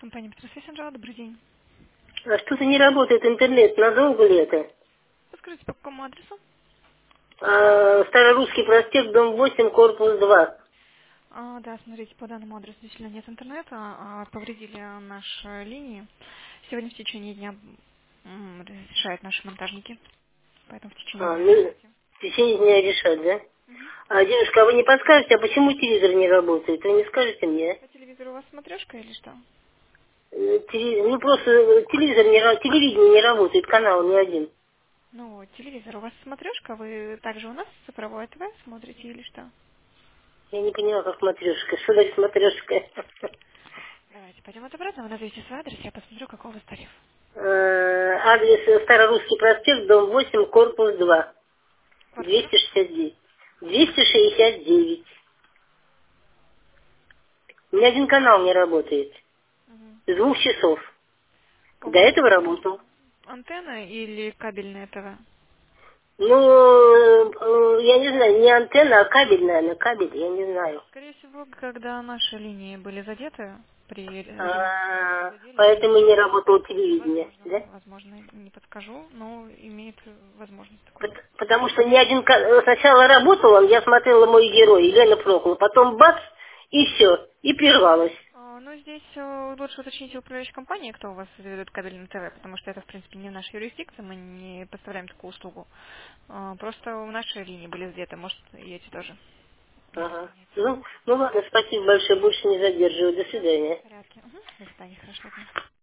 Компания Петросвязь, Анжела, добрый день. А что-то не работает интернет, надолго ли это? Подскажите, по какому адресу? Старорусский проспект, дом 8, корпус 2. Да, смотрите, по данному адресу действительно нет интернета, повредили наши линии. Сегодня в течение дня решают наши монтажники, поэтому в течение дня Ну, ожидайте. в течение дня решат, да? Мгм. Девушка, а вы не подскажете, а почему телевизор не работает? Вы не скажете мне? По телевизору у вас смотрешка или что? Ну, просто телевизор телевидение не работает, канал ни один. Ну, телевизор у вас смотрешка, вы также у нас цифровое ТВ смотрите или что? Я не поняла, как смотрешка. Что значит смотрешка? Давайте пойдем от обратного, назовите свой адрес, я посмотрю, какой у вас тариф. Адрес Старорусский проспект, дом 8, корпус 2. Квартира? 269. 269. Ни один канал не работает. Мгм. С 2 часов. У До вас этого работал. антенна или кабельное ТВ? Ну, я не знаю, не антенна, а кабель, наверное, кабель, я не знаю. Скорее всего, когда наши линии были задеты при ремонте, задели Поэтому линии. и не работало телевидение, Возможно, да? возможно, не подскажу, но имеет возможность такую. Потому что ни один... Сначала работал он, я смотрела «Мой герой», Елена Прохорова, потом бац, и все, и прервалось. Ну, здесь лучше уточните у управляющей компании, кто у вас ведет кабельное ТВ, потому что это, в принципе, не в нашей юрисдикции, мы не поставляем такую услугу. Просто у нашей линии были задеты, может, и эти тоже, если Ага. понять. Ну ладно, спасибо большое, больше не задерживаю. До Да, свидания. в порядке. До свидания, хорошего дня.